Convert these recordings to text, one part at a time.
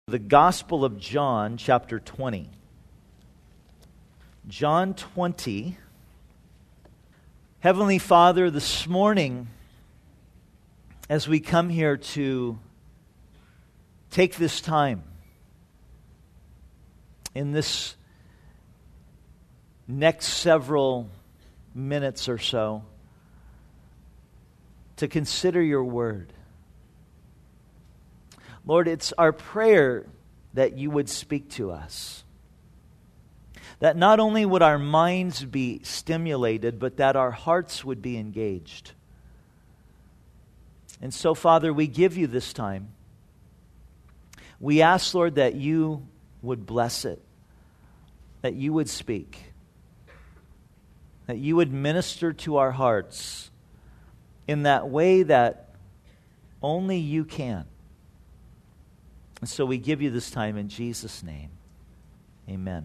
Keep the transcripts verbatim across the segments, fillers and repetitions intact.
The Gospel of John, chapter twenty. John twenty. Heavenly Father, this morning, as we come here to take this time in this next several minutes or so to consider your word. Lord, it's our prayer that you would speak to us. That not only would our minds be stimulated, but that our hearts would be engaged. And so, Father, we give you this time. We ask, Lord, that you would bless it, that you would speak, that you would minister to our hearts in that way that only you can. And so we give you this time in Jesus' name. Amen.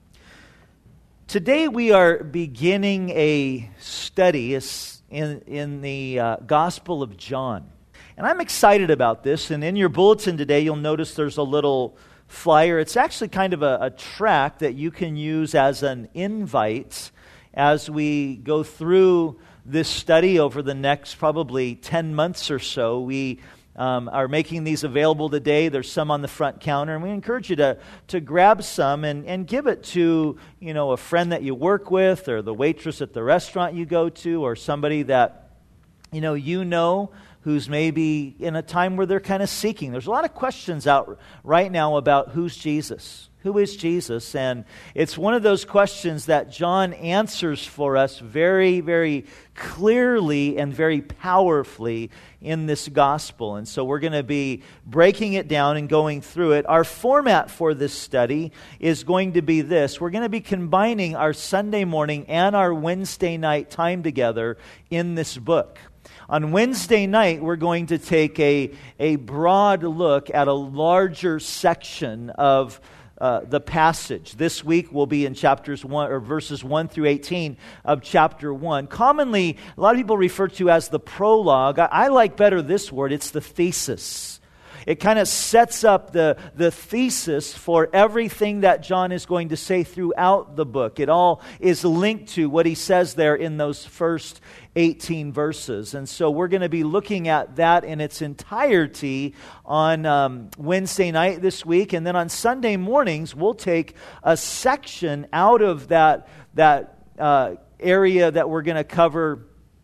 Today we are beginning a study in, in the uh, Gospel of John. And I'm excited about this. And in your bulletin today, you'll notice there's a little flyer. It's actually kind of a, a tract that you can use as an invite as we go through this study over the next probably ten months or so. We Um, are making these available today. There's some on the front counter, and we encourage you to to grab some and, and give it to, you know, a friend that you work with, or the waitress at the restaurant you go to, or somebody that, you know, you know who's maybe in a time where they're kind of seeking. There's a lot of questions out right now about who's Jesus. Who is Jesus? And it's one of those questions that John answers for us very, very clearly and very powerfully in this gospel. And so we're going to be breaking it down and going through it. Our format for this study is going to be this. We're going to be combining our Sunday morning and our Wednesday night time together in this book. On Wednesday night, we're going to take a, a broad look at a larger section of Uh, the passage. This week we'll be in chapters one or verses one through eighteen of chapter one. Commonly, a lot of people refer to as the prologue. I, I like better this word. It's the thesis. It kind of sets up the, the thesis for everything that John is going to say throughout the book. It all is linked to what he says there in those first eighteen verses. And so we're going to be looking at that in its entirety on um, Wednesday night this week. And then on Sunday mornings, we'll take a section out of that, that uh, area that we're going to cover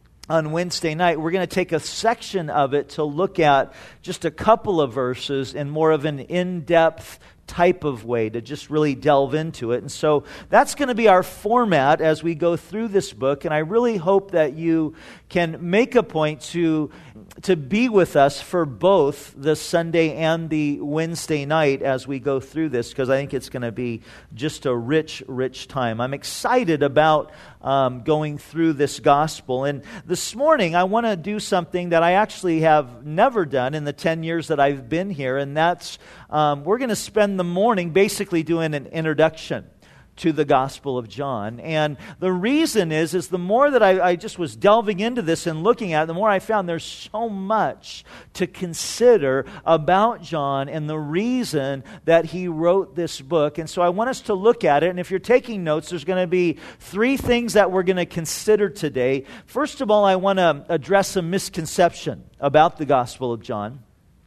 on Wednesday night. We're going to take a section of it to look at just a couple of verses in more of an in-depth type of way, to just really delve into it. And so that's going to be our format as we go through this book. And I really hope that you can make a point to to be with us for both the Sunday and the Wednesday night as we go through this, because I think it's going to be just a rich, rich time. I'm excited about um, going through this gospel. And this morning, I want to do something that I actually have never done in the ten years that I've been here, and that's um, we're going to spend the morning basically doing an introduction to the Gospel of John. And the reason is, is the more that I, I just was delving into this and looking at it, the more I found there's so much to consider about John and the reason that he wrote this book. And so I want us to look at it. And if you're taking notes, there's going to be three things that we're going to consider today. First of all, I want to address a misconception about the Gospel of John.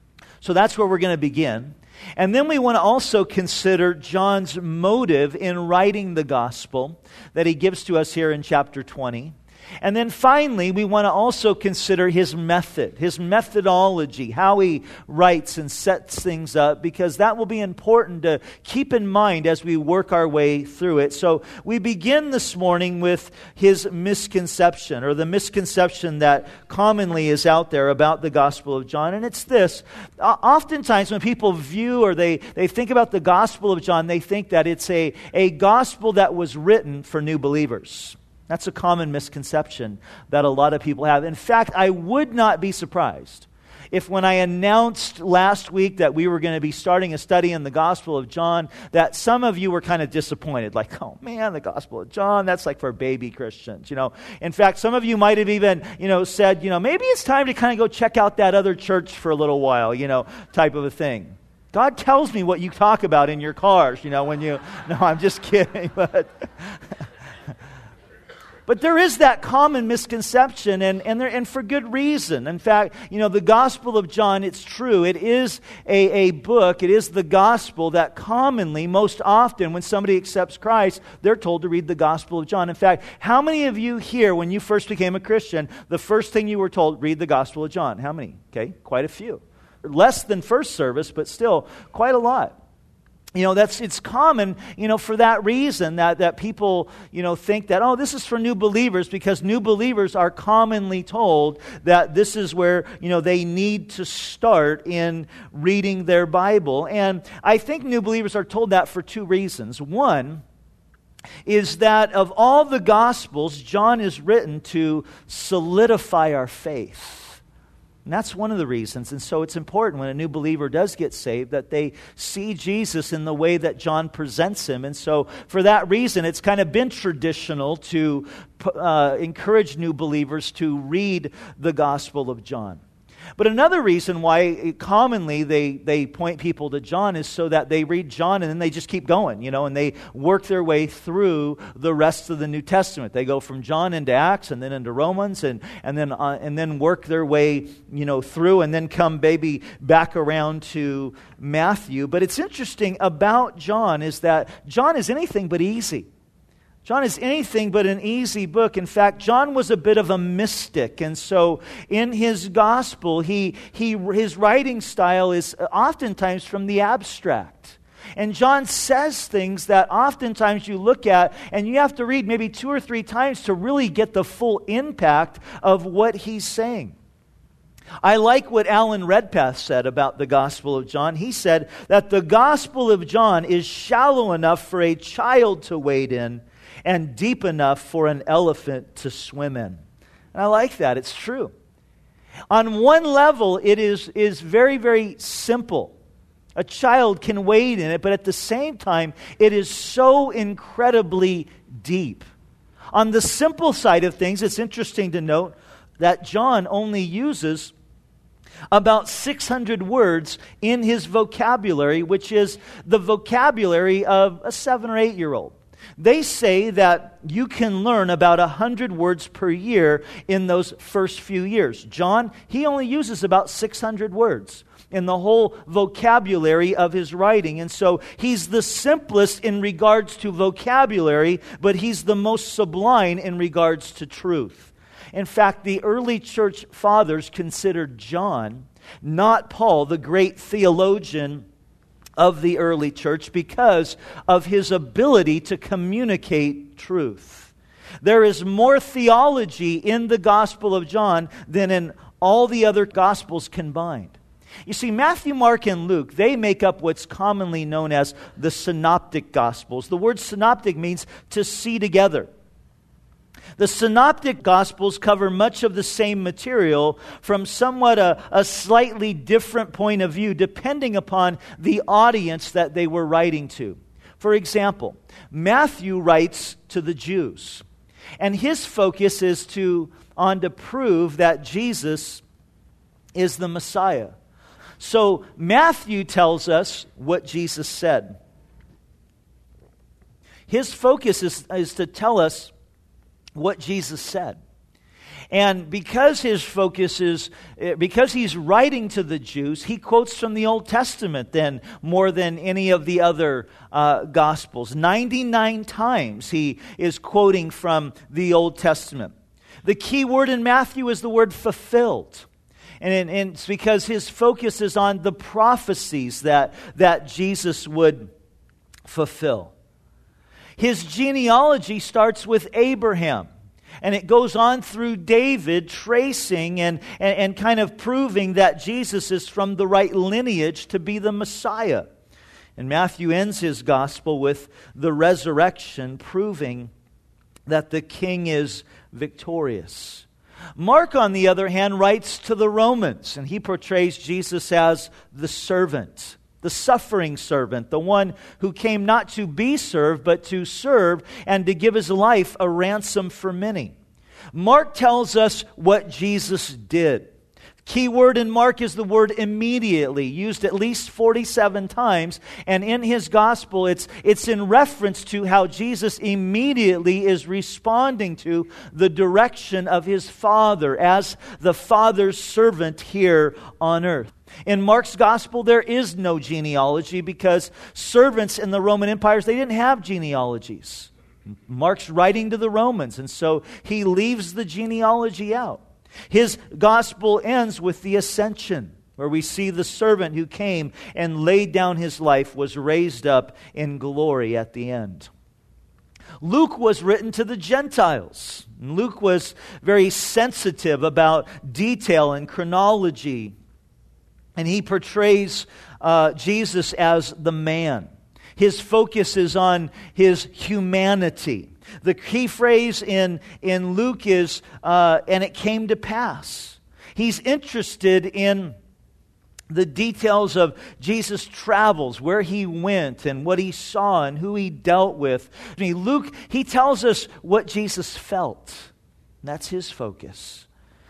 So that's where we're going to begin. And then we want to also consider John's motive in writing the gospel that he gives to us here in chapter twenty. And then finally, we want to also consider his method, his methodology, how he writes and sets things up, because that will be important to keep in mind as we work our way through it. So we begin this morning with his misconception, or the misconception that commonly is out there about the Gospel of John. And it's this: oftentimes when people view or they, they think about the Gospel of John, they think that it's a, a gospel that was written for new believers. That's a common misconception that a lot of people have. In fact, I would not be surprised if when I announced last week that we were going to be starting a study in the Gospel of John, that some of you were kind of disappointed. Like, oh man, the Gospel of John, that's like for baby Christians, you know. In fact, some of you might have even, you know, said, you know, maybe it's time to kind of go check out that other church for a little while, you know, type of a thing. God tells me what you talk about in your cars, you know, when you... No, I'm just kidding, but... But there is that common misconception, and and, there, and for good reason. In fact, you know, the Gospel of John, it's true. It is a, a book, it is the Gospel that commonly, most often, when somebody accepts Christ, they're told to read the Gospel of John. In fact, how many of you here, when you first became a Christian, the first thing you were told, read the Gospel of John? How many? Okay, quite a few. Less than first service, but still quite a lot. You know, that's it's common, you know, for that reason that, that people, you know, think that, oh, this is for new believers, because new believers are commonly told that this is where, you know, they need to start in reading their Bible. And I think new believers are told that for two reasons. One is that of all the Gospels, John is written to solidify our faith. And that's one of the reasons. And so it's important when a new believer does get saved that they see Jesus in the way that John presents him. And so for that reason, it's kind of been traditional to uh, encourage new believers to read the Gospel of John. But another reason why commonly they, they point people to John is so that they read John and then they just keep going, you know, and they work their way through the rest of the New Testament. They go from John into Acts and then into Romans and and then uh, and then work their way, you know, through and then come maybe back around to Matthew. But it's interesting about John is that John is anything but easy. John is anything but an easy book. In fact, John was a bit of a mystic. And so in his gospel, he, he his writing style is oftentimes from the abstract. And John says things that oftentimes you look at and you have to read maybe two or three times to really get the full impact of what he's saying. I like what Alan Redpath said about the Gospel of John. He said that the Gospel of John is shallow enough for a child to wade in, and deep enough for an elephant to swim in. And I like that. It's true. On one level, it is, is very, very simple. A child can wade in it, but at the same time, it is so incredibly deep. On the simple side of things, it's interesting to note that John only uses about six hundred words in his vocabulary, which is the vocabulary of a seven or eight-year-old. They say that you can learn about one hundred words per year in those first few years. John, he only uses about six hundred words in the whole vocabulary of his writing. And so he's the simplest in regards to vocabulary, but he's the most sublime in regards to truth. In fact, the early church fathers considered John, not Paul, the great theologian of the early church, because of his ability to communicate truth. There is more theology in the Gospel of John than in all the other Gospels combined. You see, Matthew, Mark, and Luke, they make up what's commonly known as the synoptic Gospels. The word synoptic means to see together. The synoptic Gospels cover much of the same material from somewhat a, a slightly different point of view, depending upon the audience that they were writing to. For example, Matthew writes to the Jews, and his focus is to on to prove that Jesus is the Messiah. So Matthew tells us what Jesus said. His focus is, is to tell us what Jesus said. And because his focus is, because he's writing to the Jews, he quotes from the Old Testament then more than any of the other uh, Gospels. ninety-nine times he is quoting from the Old Testament. The key word in Matthew is the word fulfilled. And, and it's because his focus is on the prophecies that, that Jesus would fulfill. His genealogy starts with Abraham, and it goes on through David, tracing and, and, and kind of proving that Jesus is from the right lineage to be the Messiah. And Matthew ends his gospel with the resurrection, proving that the king is victorious. Mark, on the other hand, writes to the Romans, and he portrays Jesus as the servant. The suffering servant, the one who came not to be served, but to serve and to give his life a ransom for many. Mark tells us what Jesus did. Key word in Mark is the word immediately, used at least forty-seven times. And in his gospel, it's, it's in reference to how Jesus immediately is responding to the direction of his Father as the Father's servant here on earth. In Mark's gospel, there is no genealogy because servants in the Roman empires, they didn't have genealogies. Mark's writing to the Romans, and so he leaves the genealogy out. His gospel ends with the ascension, where we see the servant who came and laid down his life was raised up in glory at the end. Luke was written to the Gentiles. Luke was very sensitive about detail and chronology, and he portrays uh, Jesus as the man. His focus is on his humanity. The key phrase in, in Luke is, uh, and it came to pass. He's interested in the details of Jesus' travels, where he went and what he saw and who he dealt with. I mean, Luke, he tells us what Jesus felt. That's his focus.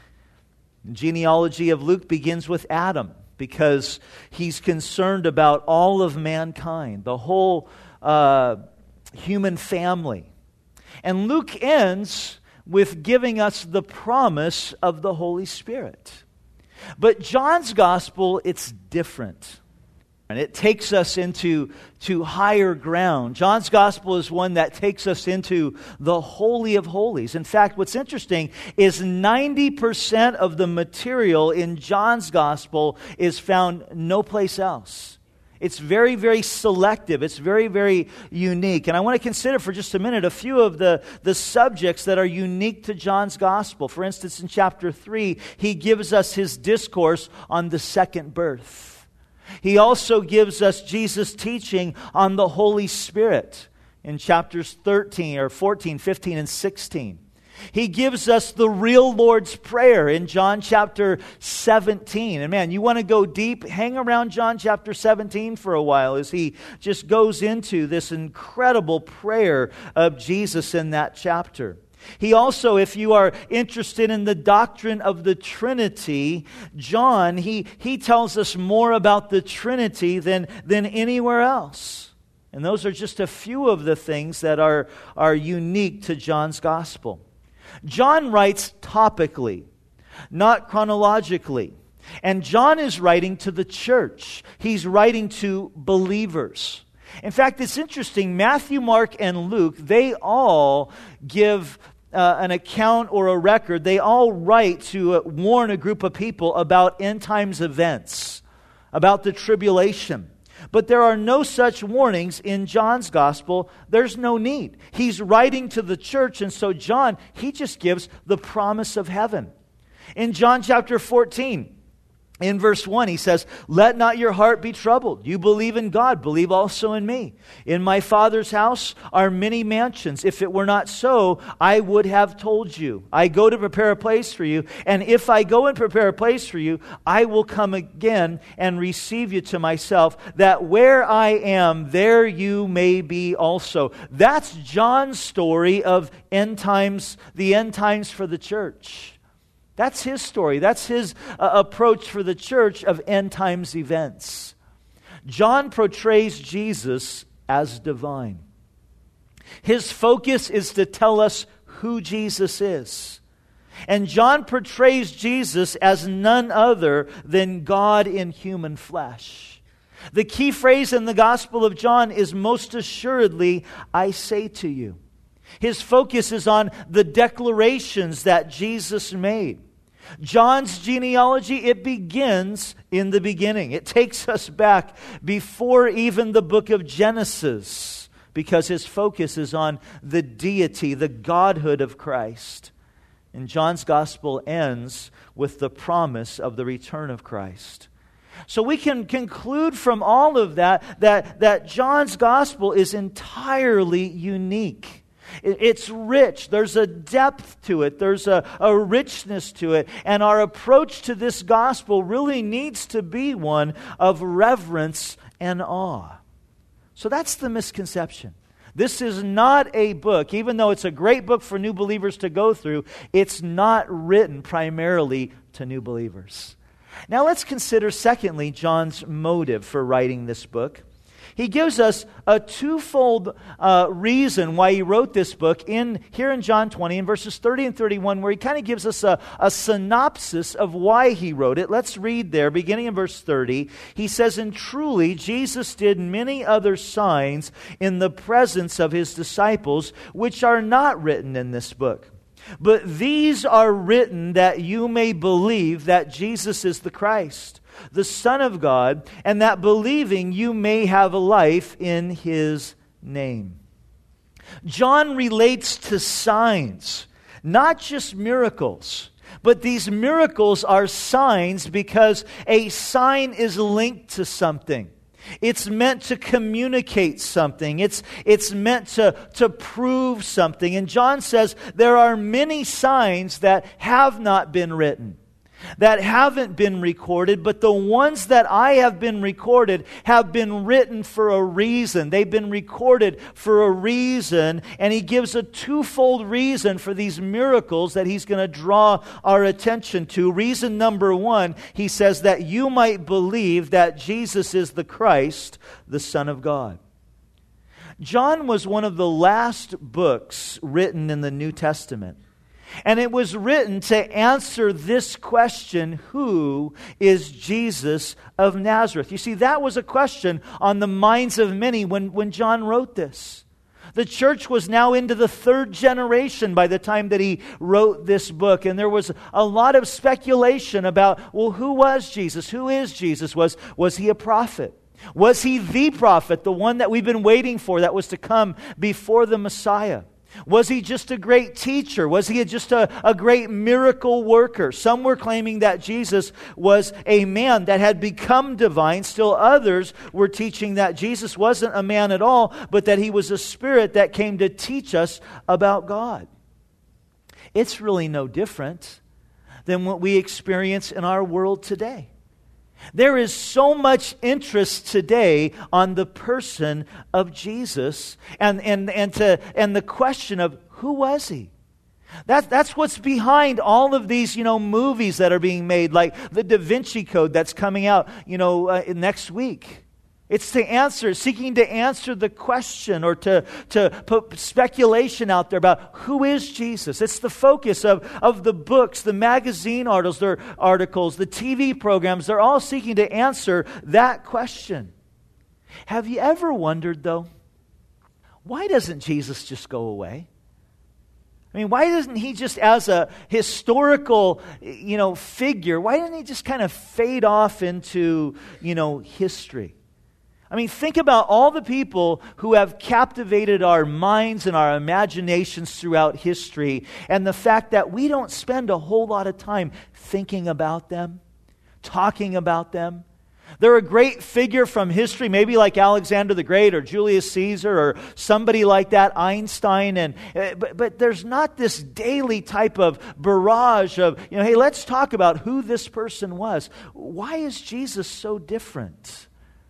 The genealogy of Luke begins with Adam because he's concerned about all of mankind, the whole uh, human family. And Luke ends with giving us the promise of the Holy Spirit. But John's gospel, it's different. And it takes us into to higher ground. John's gospel is one that takes us into the Holy of Holies. In fact, what's interesting is ninety percent of the material in John's gospel is found no place else. It's very, very selective. It's very, very unique. And I want to consider for just a minute a few of the, the subjects that are unique to John's gospel. For instance, in chapter three, he gives us his discourse on the second birth. He also gives us Jesus' teaching on the Holy Spirit in chapters thirteen or fourteen, fifteen, and sixteen. He gives us the real Lord's Prayer in John chapter seventeen. And man, you want to go deep? Hang around John chapter seventeen for a while as he just goes into this incredible prayer of Jesus in that chapter. He also, if you are interested in the doctrine of the Trinity, John, he, he tells us more about the Trinity than, than anywhere else. And those are just a few of the things that are, are unique to John's gospel. John writes topically, not chronologically. And John is writing to the church. He's writing to believers. In fact, it's interesting, Matthew, Mark, and Luke, they all give uh, an account or a record. They all write to uh, warn a group of people about end times events, about the tribulation. But there are no such warnings in John's gospel. There's no need. He's writing to the church, and so John, he just gives the promise of heaven. In John chapter fourteen, in verse one, he says, "Let not your heart be troubled. You believe in God, believe also in me. In my Father's house are many mansions. If it were not so, I would have told you. I go to prepare a place for you. And if I go and prepare a place for you, I will come again and receive you to myself, that where I am, there you may be also." That's John's story of end times, the end times for the church. That's his story. That's his uh, approach for the church of end times events. John portrays Jesus as divine. His focus is to tell us who Jesus is. And John portrays Jesus as none other than God in human flesh. The key phrase in the Gospel of John is most assuredly, "I say to you." His focus is on the declarations that Jesus made. John's genealogy, it begins in the beginning. It takes us back before even the book of Genesis, because his focus is on the deity, the godhood of Christ. And John's gospel ends with the promise of the return of Christ. So we can conclude from all of that that, that John's gospel is entirely unique. It's rich. There's a depth to it. There's a, a richness to it. And our approach to this gospel really needs to be one of reverence and awe. So that's the misconception. This is not a book, even though it's a great book for new believers to go through, it's not written primarily to new believers. Now let's consider, secondly, John's motive for writing this book. He gives us a twofold uh, reason why he wrote this book in here in John twenty, in verses thirty and thirty-one, where he kind of gives us a, a synopsis of why he wrote it. Let's read there, beginning in verse thirty. He says, "And truly Jesus did many other signs in the presence of his disciples, which are not written in this book. But these are written that you may believe that Jesus is the Christ, the Son of God, and that believing you may have a life in his name." John relates to signs, not just miracles, but these miracles are signs because a sign is linked to something. It's meant to communicate something. It's, it's meant to, to prove something. And John says there are many signs that have not been written, that haven't been recorded, but the ones that I have been recorded have been written for a reason. They've been recorded for a reason, and he gives a twofold reason for these miracles that he's going to draw our attention to. Reason number one, he says that you might believe that Jesus is the Christ, the Son of God. John was one of the last books written in the New Testament. And it was written to answer this question, who is Jesus of Nazareth? You see, that was a question on the minds of many when, when John wrote this. The church was now into the third generation by the time that he wrote this book. And there was a lot of speculation about, well, who was Jesus? Who is Jesus? Was, was he a prophet? Was he the prophet, the one that we've been waiting for that was to come before the Messiah? Was he just a great teacher? Was he just a, a great miracle worker? Some were claiming that Jesus was a man that had become divine. Still others were teaching that Jesus wasn't a man at all, but that he was a spirit that came to teach us about God. It's really no different than what we experience in our world today. There is so much interest today on the person of Jesus and, and, and, to, and the question of who was he? That, that's what's behind all of these, you know, movies that are being made, like the Da Vinci Code that's coming out, you know, uh, next week. It's to answer, seeking to answer the question or to, to put speculation out there about who is Jesus. It's the focus of, of the books, the magazine articles, their articles, the T V programs. They're all seeking to answer that question. Have you ever wondered, though, why doesn't Jesus just go away? I mean, why doesn't he just, as a historical, you know, figure, why doesn't he just kind of fade off into, you know, history? I mean, think about all the people who have captivated our minds and our imaginations throughout history, and the fact that we don't spend a whole lot of time thinking about them, talking about them. They're a great figure from history, maybe like Alexander the Great or Julius Caesar or somebody like that, Einstein. And but, but there's not this daily type of barrage of, you know, hey, let's talk about who this person was. Why is Jesus so different?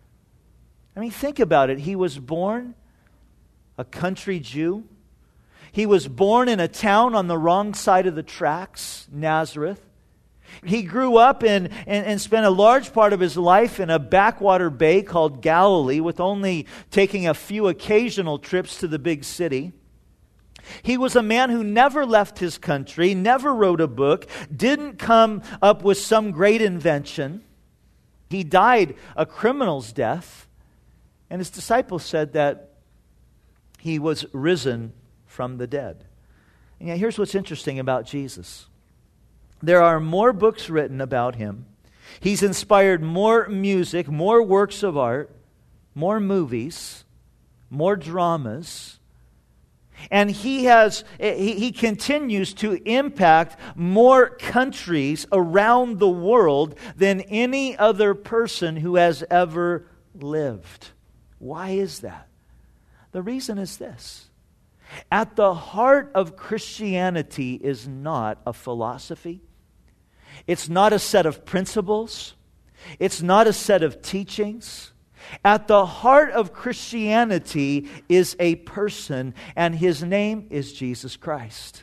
I mean, think about it. He was born a country Jew. He was born in a town on the wrong side of the tracks, Nazareth. He grew up in, and, and spent a large part of his life in a backwater bay called Galilee, with only taking a few occasional trips to the big city. He was a man who never left his country, never wrote a book, didn't come up with some great invention. He died a criminal's death. And his disciples said that he was risen from the dead. And yet here's what's interesting about Jesus. There are more books written about him. He's inspired more music, more works of art, more movies, more dramas. And he has he, he continues to impact more countries around the world than any other person who has ever lived. Why is that? The reason is this. At the heart of Christianity is not a philosophy. It's not a set of principles. It's not a set of teachings. At the heart of Christianity is a person, and his name is Jesus Christ.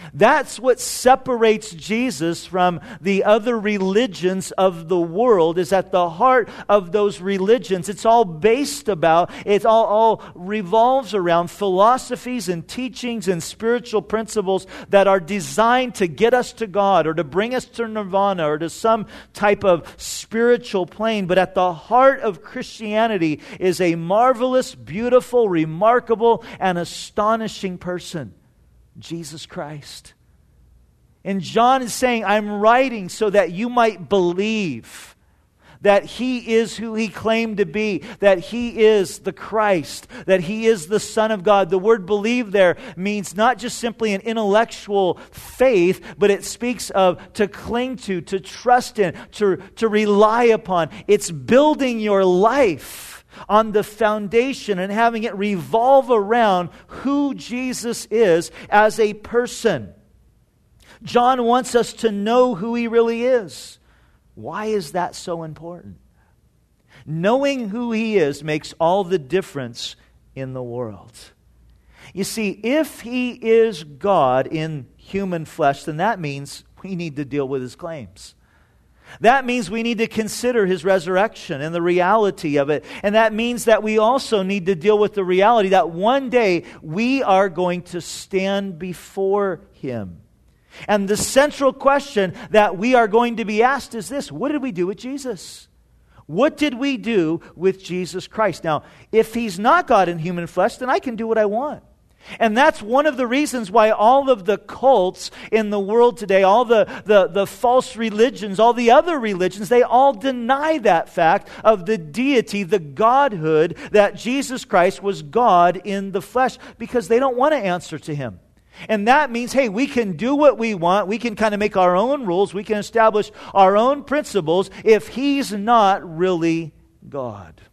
That's what separates Jesus from the other religions of the world, is at the heart of those religions. It's all based about, it all, all revolves around philosophies and teachings and spiritual principles that are designed to get us to God or to bring us to nirvana or to some type of spiritual plane. But at the heart of Christianity is a marvelous, beautiful, remarkable, and astonishing person. Jesus Christ. And John is saying, I'm writing so that you might believe that He is who He claimed to be, that He is the Christ, that He is the Son of God. The word believe there means not just simply an intellectual faith, but it speaks of to cling to, to trust in, to, to rely upon. It's building your life on the foundation and having it revolve around who Jesus is as a person. John wants us to know who He really is. Why is that so important? Knowing who He is makes all the difference in the world. You see, if He is God in human flesh, then that means we need to deal with His claims. That means we need to consider His resurrection and the reality of it. And that means that we also need to deal with the reality that one day we are going to stand before Him. And the central question that we are going to be asked is this: what did we do with Jesus? What did we do with Jesus Christ? Now, if He's not God in human flesh, then I can do what I want. And that's one of the reasons why all of the cults in the world today, all the, the, the false religions, all the other religions, they all deny that fact of the deity, the godhood, that Jesus Christ was God in the flesh, because they don't want to answer to Him. And that means, hey, we can do what we want. We can kind of make our own rules. We can establish our own principles if He's not really God.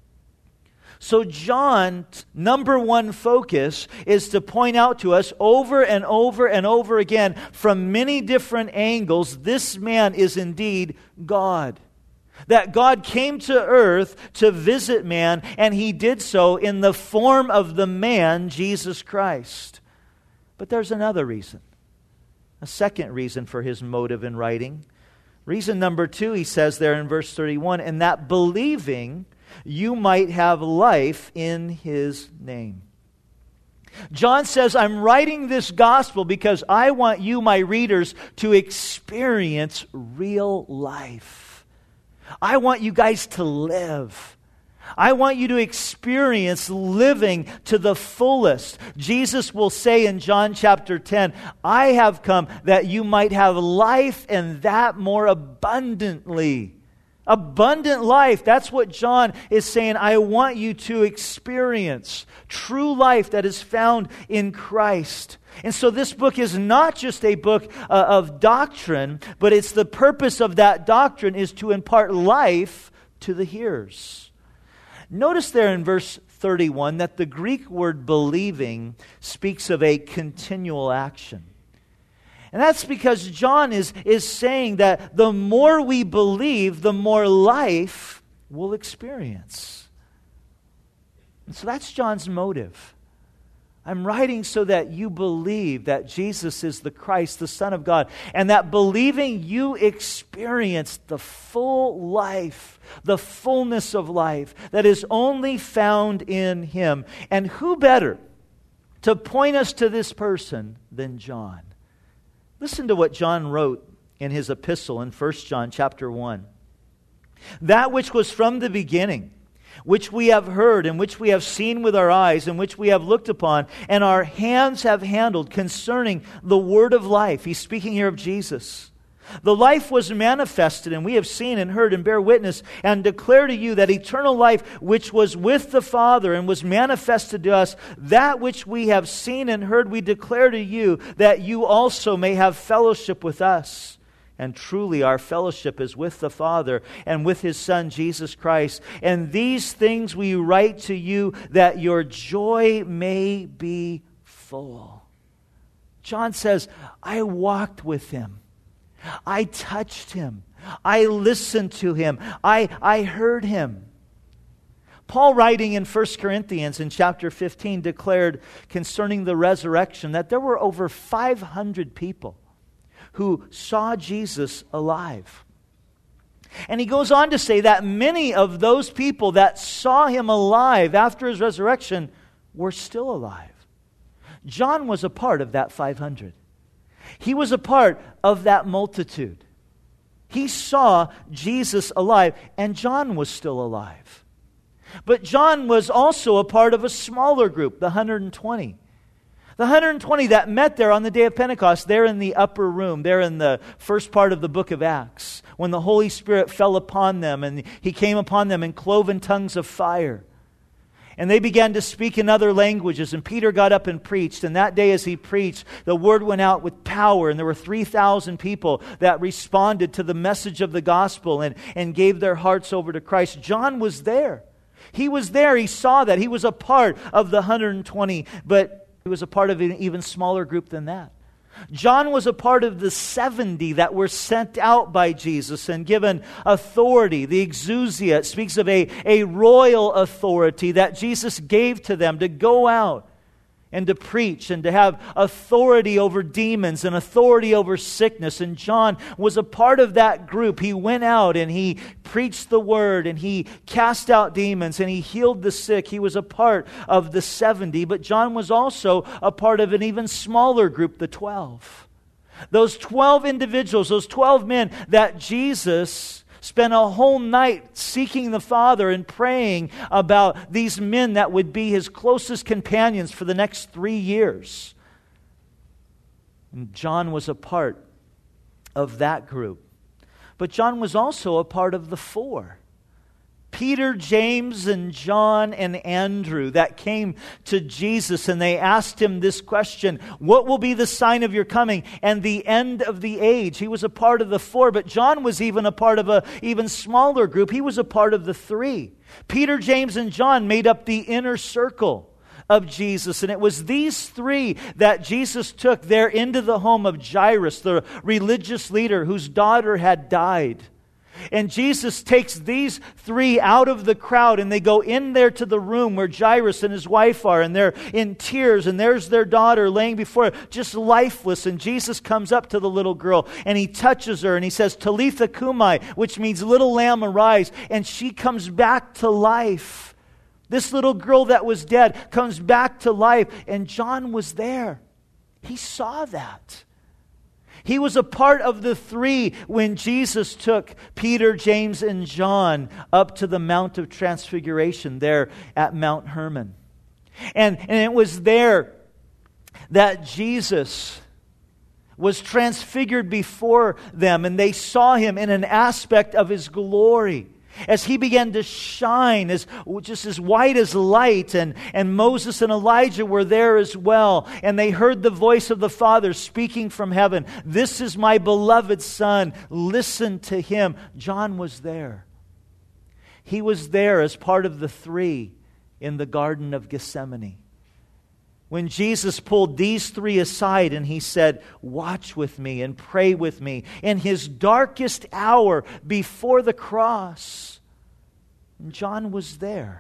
So John's number one focus is to point out to us over and over and over again from many different angles, this man is indeed God. That God came to earth to visit man, and He did so in the form of the man, Jesus Christ. But there's another reason, a second reason for His motive in writing. Reason number two, he says there in verse thirty-one, and that believing you might have life in His name. John says, I'm writing this gospel because I want you, my readers, to experience real life. I want you guys to live. I want you to experience living to the fullest. Jesus will say in John chapter ten, I have come that you might have life, and that more abundantly. Abundant life. That's what John is saying. I want you to experience true life that is found in Christ. And so this book is not just a book uh, of doctrine, but it's the purpose of that doctrine is to impart life to the hearers. Notice there in verse thirty-one that the Greek word believing speaks of a continual action. And that's because John is, is saying that the more we believe, the more life we'll experience. And so that's John's motive. I'm writing so that you believe that Jesus is the Christ, the Son of God, and that believing you experience the full life, the fullness of life that is only found in Him. And who better to point us to this person than John? Listen to what John wrote in his epistle in First John chapter one. That which was from the beginning, which we have heard, and which we have seen with our eyes, and which we have looked upon, and our hands have handled concerning the word of life. He's speaking here of Jesus. The life was manifested, and we have seen and heard and bear witness and declare to you that eternal life which was with the Father and was manifested to us, that which we have seen and heard we declare to you, that you also may have fellowship with us. And truly our fellowship is with the Father and with His Son Jesus Christ. And these things we write to you that your joy may be full. John says, I walked with Him. I touched Him. I listened to Him. I, I heard Him. Paul, writing in First Corinthians in chapter fifteen, declared concerning the resurrection that there were over five hundred people who saw Jesus alive. And he goes on to say that many of those people that saw him alive after his resurrection were still alive. John was a part of that five hundred. He was a part of that multitude. He saw Jesus alive, and John was still alive. But John was also a part of a smaller group, the one hundred twenty. The one hundred twenty that met there on the day of Pentecost, they're in the upper room. They're in the first part of the book of Acts, when the Holy Spirit fell upon them, and He came upon them in cloven tongues of fire. And they began to speak in other languages, and Peter got up and preached. And that day as he preached, the word went out with power, and there were three thousand people that responded to the message of the gospel and, and gave their hearts over to Christ. John was there. He was there. He saw that. He was a part of the one hundred twenty, but he was a part of an even smaller group than that. John was a part of the seventy that were sent out by Jesus and given authority. The exousia, it speaks of a, a royal authority that Jesus gave to them to go out and to preach and to have authority over demons and authority over sickness. And John was a part of that group. He went out and he preached the word and he cast out demons and he healed the sick. He was a part of the seventy, but John was also a part of an even smaller group, the twelve. Those twelve individuals, those twelve men that Jesus spent a whole night seeking the Father and praying about these men that would be His closest companions for the next three years. And John was a part of that group. But John was also a part of the four. Peter, James, and John, and Andrew that came to Jesus, and they asked Him this question: what will be the sign of your coming and the end of the age? He was a part of the four, but John was even a part of an even smaller group. He was a part of the three. Peter, James, and John made up the inner circle of Jesus, and it was these three that Jesus took there into the home of Jairus, the religious leader whose daughter had died. And Jesus takes these three out of the crowd, and they go in there to the room where Jairus and his wife are, and they're in tears, and there's their daughter laying before her, just lifeless. And Jesus comes up to the little girl, and He touches her, and He says, Talitha Kumai, which means little lamb arise, and she comes back to life. This little girl that was dead comes back to life, and John was there. He saw that. He was a part of the three when Jesus took Peter, James, and John up to the Mount of Transfiguration there at Mount Hermon. And, and it was there that Jesus was transfigured before them, and they saw Him in an aspect of His glory, as He began to shine as just as white as light. And, and Moses and Elijah were there as well. And they heard the voice of the Father speaking from heaven. This is my beloved Son. Listen to Him. John was there. He was there as part of the three in the Garden of Gethsemane, when Jesus pulled these three aside and He said, watch with me and pray with me in His darkest hour before the cross. And John was there.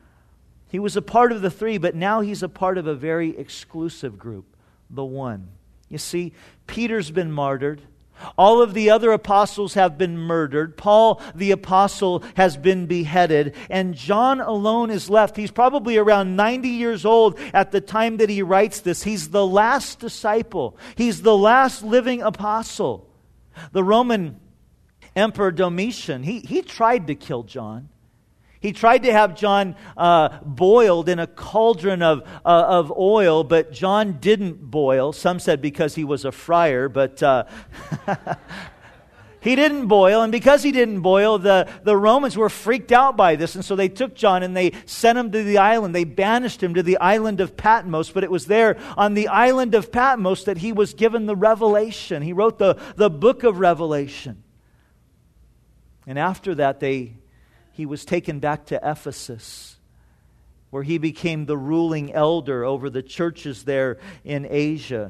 He was a part of the three, but now he's a part of a very exclusive group, the one. You see, Peter's been martyred. All of the other apostles have been murdered. Paul, the apostle, has been beheaded. And John alone is left. He's probably around ninety years old at the time that he writes this. He's the last disciple. He's the last living apostle. The Roman Emperor Domitian, he, he tried to kill John. He tried to have John uh, boiled in a cauldron of, uh, of oil, but John didn't boil. Some said because he was a friar, but uh, he didn't boil. And because he didn't boil, the, the Romans were freaked out by this. And so they took John and they sent him to the island. They banished him to the island of Patmos. But it was there on the island of Patmos that he was given the revelation. He wrote the, the book of Revelation. And after that, they... he was taken back to Ephesus, where he became the ruling elder over the churches there in Asia.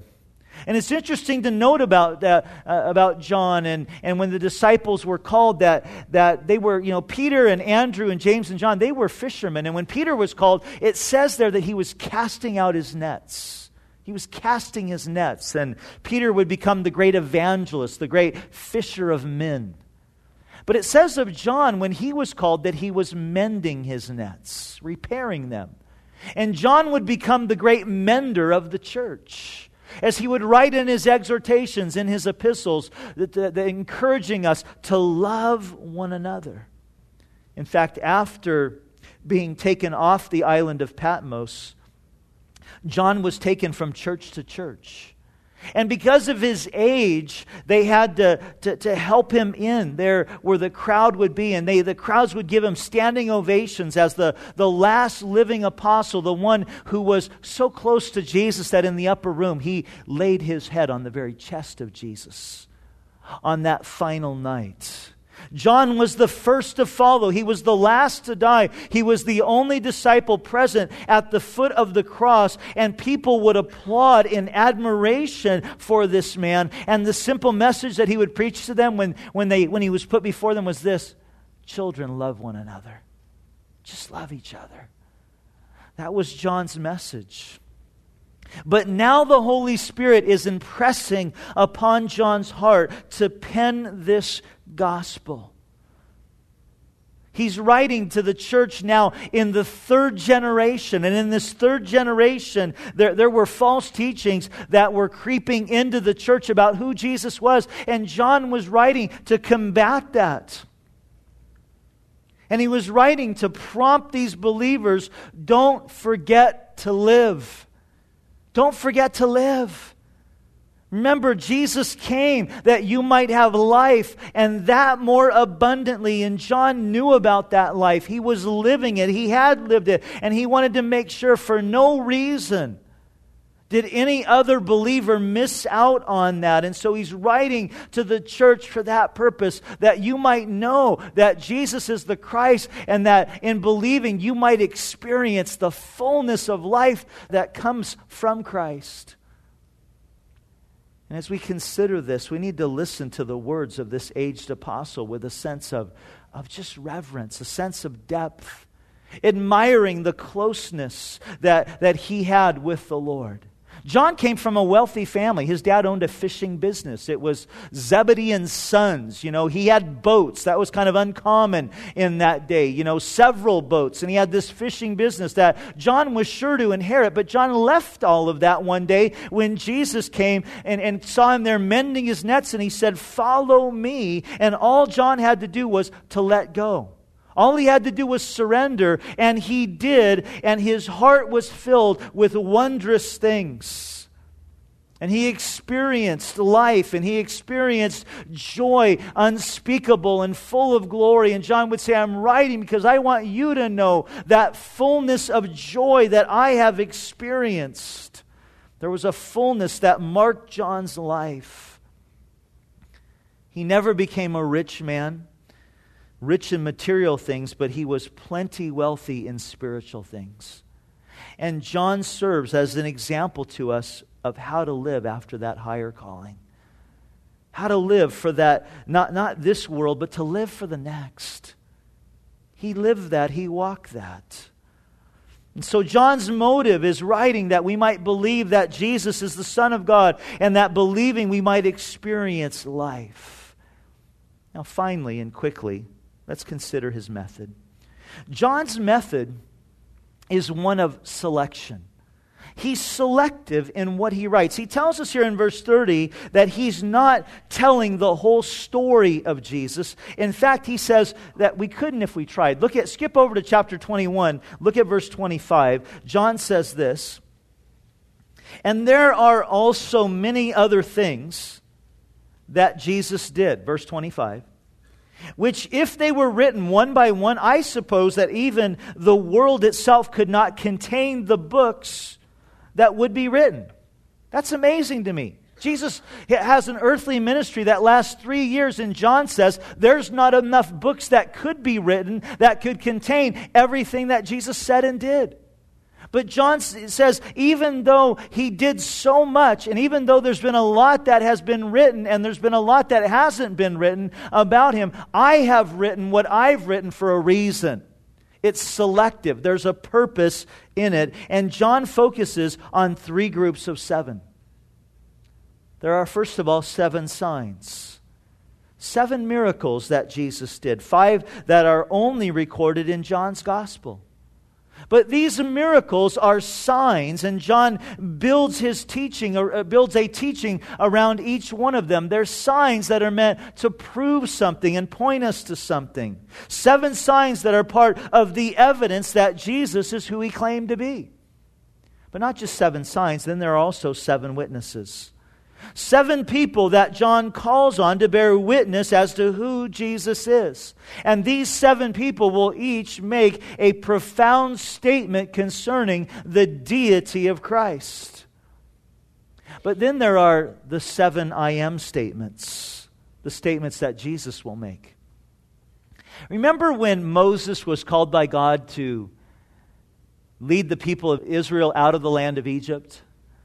And it's interesting to note about that, uh, about John and, and when the disciples were called that, that they were, you know, Peter and Andrew and James and John, they were fishermen. And when Peter was called, it says there that he was casting out his nets. He was casting his nets. And Peter would become the great evangelist, the great fisher of men. But it says of John, when he was called, that he was mending his nets, repairing them. And John would become the great mender of the church, as he would write in his exhortations, in his epistles, that the, the encouraging us to love one another. In fact, after being taken off the island of Patmos, John was taken from church to church. And because of his age, they had to, to, to help him in there where the crowd would be. And they the crowds would give him standing ovations as the, the last living apostle, the one who was so close to Jesus that in the upper room, he laid his head on the very chest of Jesus on that final night. John was the first to follow. He was the last to die. He was the only disciple present at the foot of the cross, and people would applaud in admiration for this man. And the simple message that he would preach to them when, when, they, when he was put before them was this: children, love one another. Just love each other. That was John's message. But now the Holy Spirit is impressing upon John's heart to pen this gospel. He's writing to the church now in the third generation. And in this third generation, there, there were false teachings that were creeping into the church about who Jesus was. And John was writing to combat that. And he was writing to prompt these believers, don't forget to live. Don't forget to live. Remember, Jesus came that you might have life, and that more abundantly. And John knew about that life. He was living it. He had lived it. And he wanted to make sure for no reason did any other believer miss out on that. And so he's writing to the church for that purpose, that you might know that Jesus is the Christ, and that in believing you might experience the fullness of life that comes from Christ. And as we consider this, we need to listen to the words of this aged apostle with a sense of, of just reverence, a sense of depth, admiring the closeness that, that he had with the Lord. John came from a wealthy family. His dad owned a fishing business. It was Zebedee and Sons. You know, he had boats. That was kind of uncommon in that day. You know, several boats. And he had this fishing business that John was sure to inherit. But John left all of that one day when Jesus came and, and saw him there mending his nets. And he said, "Follow me." And all John had to do was to let go. All he had to do was surrender, and he did, and his heart was filled with wondrous things. And he experienced life, and he experienced joy unspeakable and full of glory. And John would say, I'm writing because I want you to know that fullness of joy that I have experienced. There was a fullness that marked John's life. He never became a rich man, rich in material things, but he was plenty wealthy in spiritual things. And John serves as an example to us of how to live after that higher calling. How to live for that, not, not this world, but to live for the next. He lived that, he walked that. And so John's motive is writing that we might believe that Jesus is the Son of God, and that believing we might experience life. Now finally and quickly, let's consider his method. John's method is one of selection. He's selective in what he writes. He tells us here in verse thirty that he's not telling the whole story of Jesus. In fact, he says that we couldn't if we tried. Look at, skip over to chapter twenty-one. Look at verse twenty-five. John says this, "And there are also many other things that Jesus did." Verse twenty-five. "Which if they were written one by one, I suppose that even the world itself could not contain the books that would be written." That's amazing to me. Jesus has an earthly ministry that lasts three years, and John says there's not enough books that could be written that could contain everything that Jesus said and did. But John says, even though he did so much, and even though there's been a lot that has been written, and there's been a lot that hasn't been written about him, I have written what I've written for a reason. It's selective. There's a purpose in it. And John focuses on three groups of seven. There are, first of all, seven signs. Seven miracles that Jesus did. Five that are only recorded in John's Gospel. But these miracles are signs, and John builds his teaching, or builds a teaching around each one of them. They're signs that are meant to prove something and point us to something. Seven signs that are part of the evidence that Jesus is who he claimed to be. But not just seven signs, then there are also seven witnesses. Seven people that John calls on to bear witness as to who Jesus is. And these seven people will each make a profound statement concerning the deity of Christ. But then there are the seven I am statements, the statements that Jesus will make. Remember when Moses was called by God to lead the people of Israel out of the land of Egypt?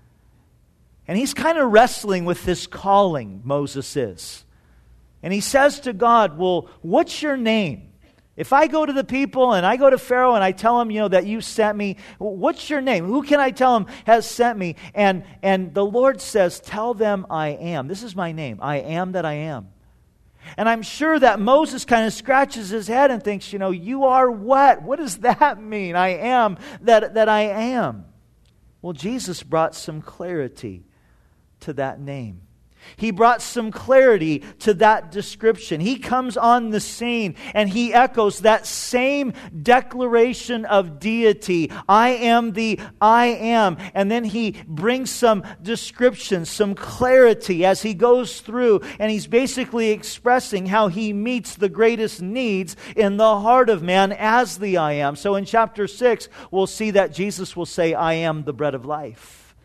And he's kind of wrestling with this calling, Moses is. And he says to God, well, what's your name? If I go to the people and I go to Pharaoh and I tell him, you know, that you sent me, what's your name? Who can I tell him has sent me? And, and the Lord says, tell them I am. This is my name. I am that I am. And I'm sure that Moses kind of scratches his head and thinks, you know, you are what? What does that mean? I am that, that I am. Well, Jesus brought some clarity to that name. He brought some clarity to that description. He comes on the scene and he echoes that same declaration of deity. I am the I am. And then he brings some description, some clarity as he goes through, and he's basically expressing how he meets the greatest needs in the heart of man as the I am. So in chapter six, we'll see that Jesus will say, I am the bread of life.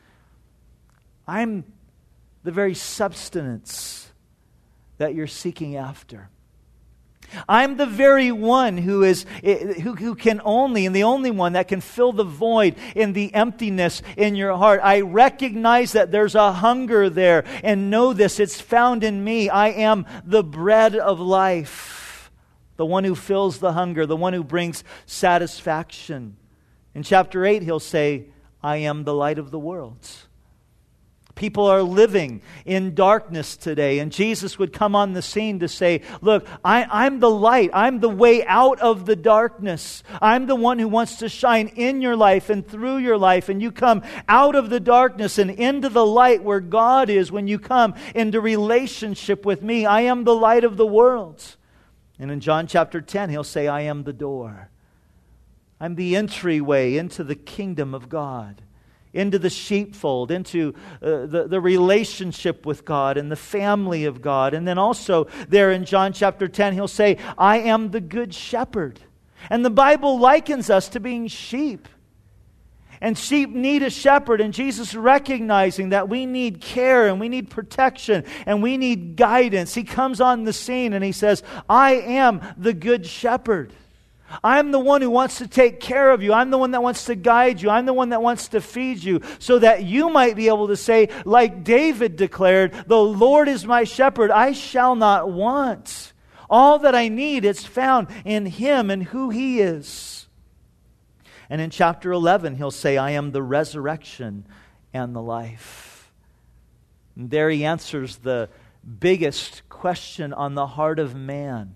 I'm the very substance that you're seeking after. I'm the very one who is who, who can only, and the only one that can fill the void in the emptiness in your heart. I recognize that there's a hunger there, and know this, it's found in me. I am the bread of life, the one who fills the hunger, the one who brings satisfaction. In chapter eight, he'll say, I am the light of the world. People are living in darkness today, and Jesus would come on the scene to say, look, I, I'm the light. I'm the way out of the darkness. I'm the one who wants to shine in your life and through your life, and you come out of the darkness and into the light where God is when you come into relationship with me. I am the light of the world. And in John chapter ten, he'll say, I am the door. I'm the entryway into the kingdom of God, into the sheepfold, into uh, the, the relationship with God and the family of God. And then also there in John chapter ten, he'll say, I am the good shepherd. And the Bible likens us to being sheep. And sheep need a shepherd, and Jesus recognizing that we need care and we need protection and we need guidance. He comes on the scene and he says, I am the good shepherd. I'm the one who wants to take care of you. I'm the one that wants to guide you. I'm the one that wants to feed you so that you might be able to say, like David declared, the Lord is my shepherd. I shall not want. All that I need is found in Him and who He is. And in chapter eleven, He'll say, I am the resurrection and the life. And there He answers the biggest question on the heart of man.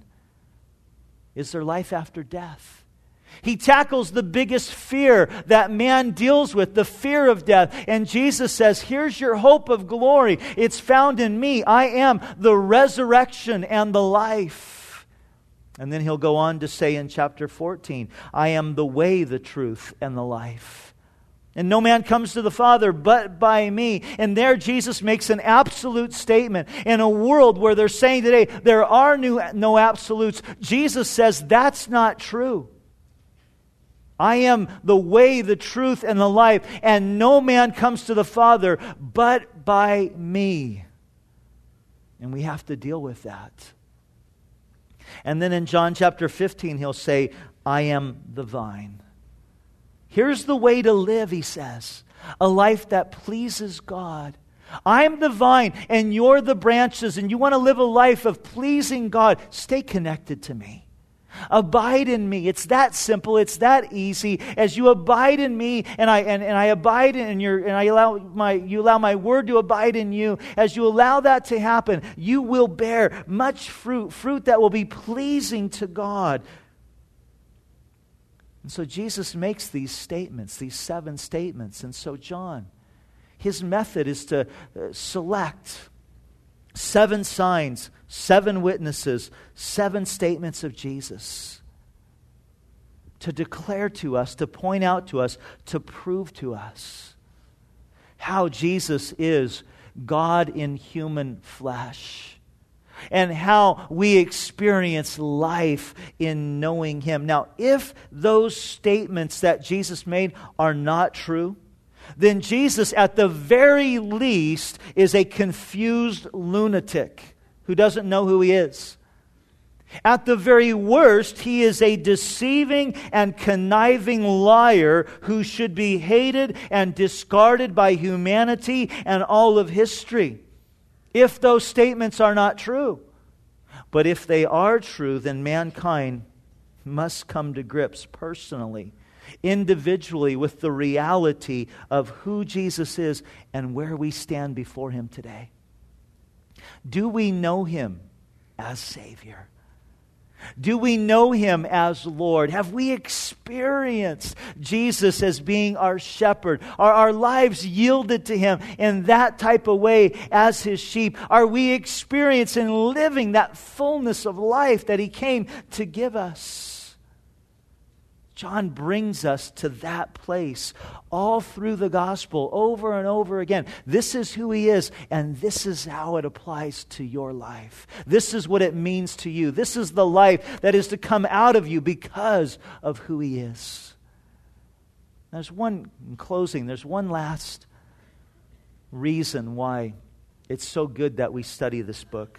Is there life after death? He tackles the biggest fear that man deals with, the fear of death. And Jesus says, here's your hope of glory. It's found in me. I am the resurrection and the life. And then he'll go on to say in chapter fourteen, I am the way, the truth, and the life. And no man comes to the Father but by me. And there Jesus makes an absolute statement. In a world where they're saying today there are no, no absolutes, Jesus says that's not true. I am the way, the truth, and the life. And no man comes to the Father but by me. And we have to deal with that. And then in John chapter fifteen, he'll say, I am the vine. Here's the way to live, he says. A life that pleases God. I'm the vine and you're the branches, and you want to live a life of pleasing God. Stay connected to me. Abide in me. It's that simple. It's that easy. As you abide in me, and I and, and I abide in your and I allow my you allow my word to abide in you. As you allow that to happen, you will bear much fruit, fruit that will be pleasing to God. And so Jesus makes these statements, these seven statements. And so John, his method is to select seven signs, seven witnesses, seven statements of Jesus to declare to us, to point out to us, to prove to us how Jesus is God in human flesh. And how we experience life in knowing Him. Now, if those statements that Jesus made are not true, then Jesus, at the very least, is a confused lunatic who doesn't know who He is. At the very worst, He is a deceiving and conniving liar who should be hated and discarded by humanity and all of history. If those statements are not true. But if they are true, then mankind must come to grips personally, individually, with the reality of who Jesus is and where we stand before Him today. Do we know Him as Savior? Do we know Him as Lord? Have we experienced Jesus as being our shepherd? Are our lives yielded to Him in that type of way as His sheep? Are we experiencing living that fullness of life that He came to give us? John brings us to that place all through the gospel over and over again. This is who He is, and this is how it applies to your life. This is what it means to you. This is the life that is to come out of you because of who He is. There's one, in closing, there's one last reason why it's so good that we study this book.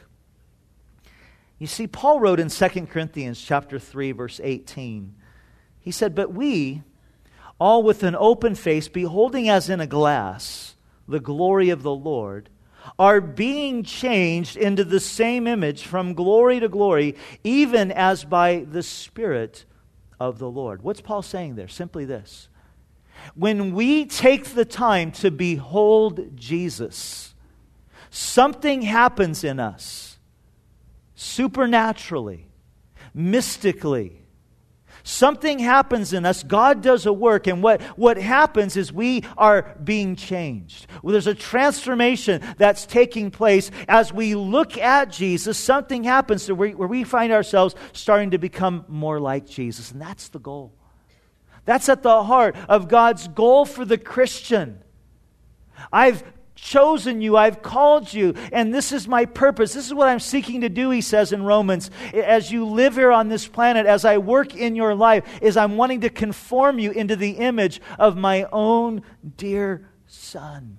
You see, Paul wrote in Second Corinthians chapter three, verse eighteen, he said, "But we, all with an open face, beholding as in a glass the glory of the Lord, are being changed into the same image from glory to glory, even as by the Spirit of the Lord." What's Paul saying there? Simply this. When we take the time to behold Jesus, something happens in us, supernaturally, mystically. Something happens in us. God does a work, and what, what happens is we are being changed. Well, there's a transformation that's taking place as we look at Jesus. Something happens to where, where we find ourselves starting to become more like Jesus, and that's the goal. That's at the heart of God's goal for the Christian. I've chosen you, I've called you, and this is my purpose. This is what I'm seeking to do, he says in Romans. As you live here on this planet, as I work in your life, is I'm wanting to conform you into the image of my own dear Son.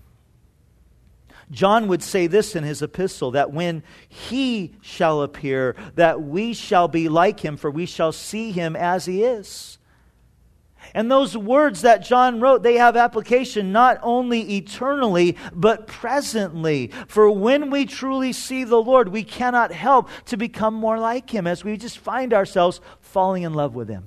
John would say this in his epistle, that when He shall appear, that we shall be like Him, for we shall see Him as He is. And those words that John wrote, they have application not only eternally, but presently. For when we truly see the Lord, we cannot help to become more like Him as we just find ourselves falling in love with Him.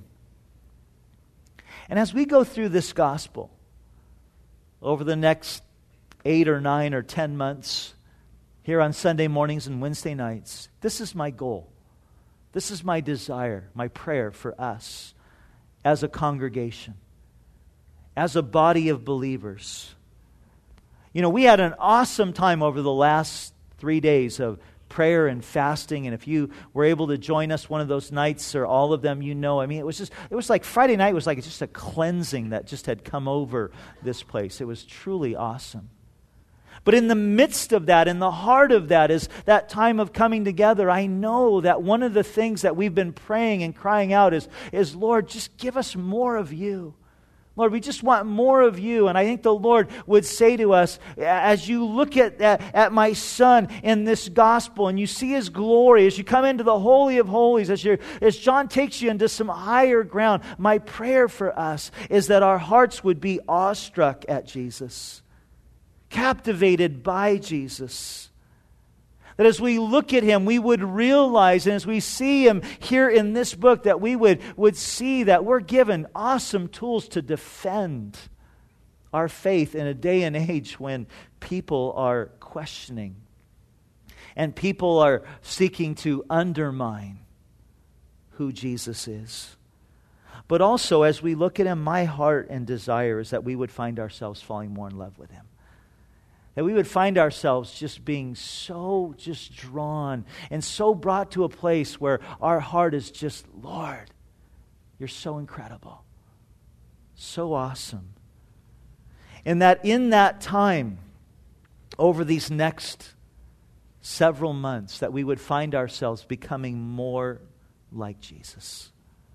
And as we go through this gospel over the next eight or nine or ten months, here on Sunday mornings and Wednesday nights, this is my goal. This is my desire, my prayer for us as a congregation, as a body of believers. You know, we had an awesome time over the last three days of prayer and fasting, and if you were able to join us one of those nights or all of them, you know, I mean, it was just, it was like Friday night was like just a cleansing that just had come over this place. It was truly awesome. But in the midst of that, in the heart of that, is that time of coming together. I know that one of the things that we've been praying and crying out is, is Lord, just give us more of you. Lord, we just want more of you. And I think the Lord would say to us, as you look at, at, at my son in this gospel and you see his glory, as you come into the Holy of Holies, as, you as John takes you into some higher ground, my prayer for us is that our hearts would be awestruck at Jesus, captivated by Jesus. That as we look at him, we would realize, and as we see him here in this book, that we would, would see that we're given awesome tools to defend our faith in a day and age when people are questioning and people are seeking to undermine who Jesus is. But also, as we look at him, my heart and desire is that we would find ourselves falling more in love with him. That we would find ourselves just being so just drawn and so brought to a place where our heart is just, Lord, you're so incredible, so awesome. And that in that time, over these next several months, that we would find ourselves becoming more like Jesus.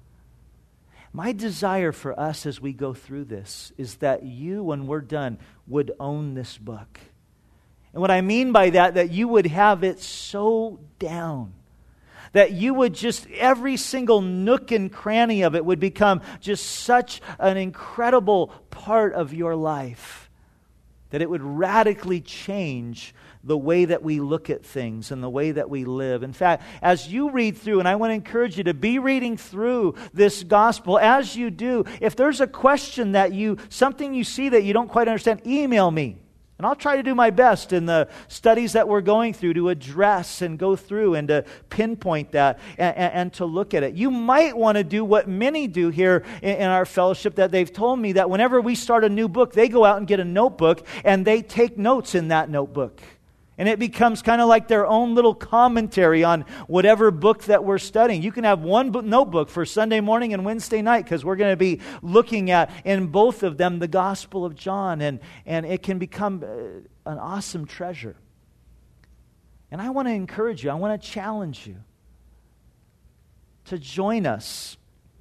My desire for us as we go through this is that you, when we're done, would own this book. And what I mean by that, that you would have it so down, that you would just, every single nook and cranny of it would become just such an incredible part of your life, that it would radically change the way that we look at things and the way that we live. In fact, as you read through, and I want to encourage you to be reading through this gospel, as you do, if there's a question that you, something you see that you don't quite understand, email me. And I'll try to do my best in the studies that we're going through to address and go through and to pinpoint that and, and, and to look at it. You might want to do what many do here in, in our fellowship, that they've told me that whenever we start a new book, they go out and get a notebook and they take notes in that notebook. And it becomes kind of like their own little commentary on whatever book that we're studying. You can have one book, notebook for Sunday morning and Wednesday night, because we're going to be looking at, in both of them, the Gospel of John. And, and it can become uh, an awesome treasure. And I want to encourage you, I want to challenge you to join us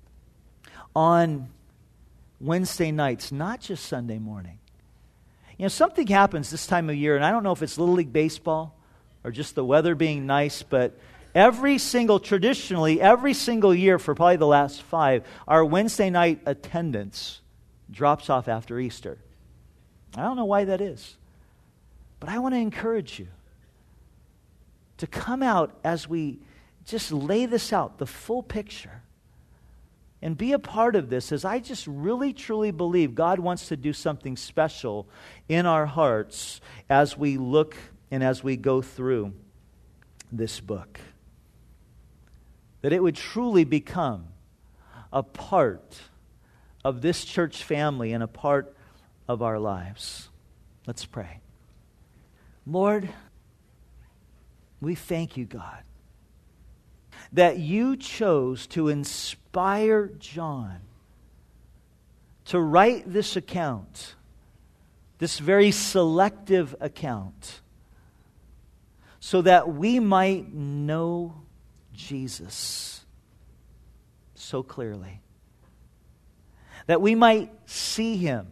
on Wednesday nights, not just Sunday morning. You know, something happens this time of year, and I don't know if it's Little League Baseball or just the weather being nice, but every single, traditionally, every single year for probably the last five, our Wednesday night attendance drops off after Easter. I don't know why that is, but I want to encourage you to come out as we just lay this out, the full picture, and be a part of this, as I just really, truly believe God wants to do something special in our hearts as we look and as we go through this book. That it would truly become a part of this church family and a part of our lives. Let's pray. Lord, we thank you, God, that you chose to inspire John to write this account, this very selective account, so that we might know Jesus so clearly, that we might see him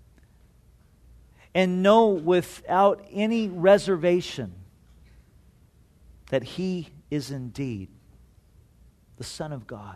and know without any reservation that he is indeed the Son of God.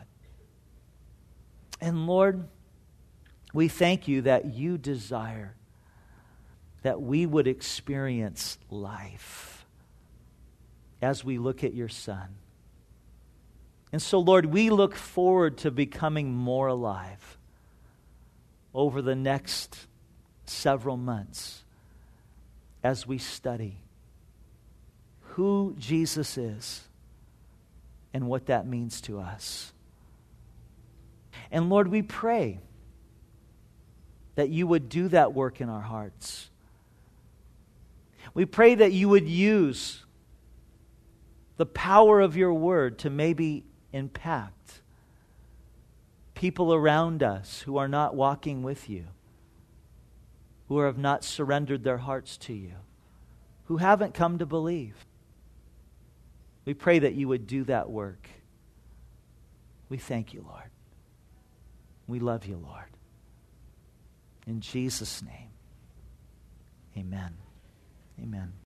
And Lord, we thank you that you desire that we would experience life as we look at your Son. And so, Lord, we look forward to becoming more alive over the next several months as we study who Jesus is and what that means to us. And Lord, we pray that you would do that work in our hearts. We pray that you would use the power of your word to maybe impact people around us who are not walking with you, who have not surrendered their hearts to you, who haven't come to believe. We pray that you would do that work. We thank you, Lord. We love you, Lord. In Jesus' name, amen. Amen.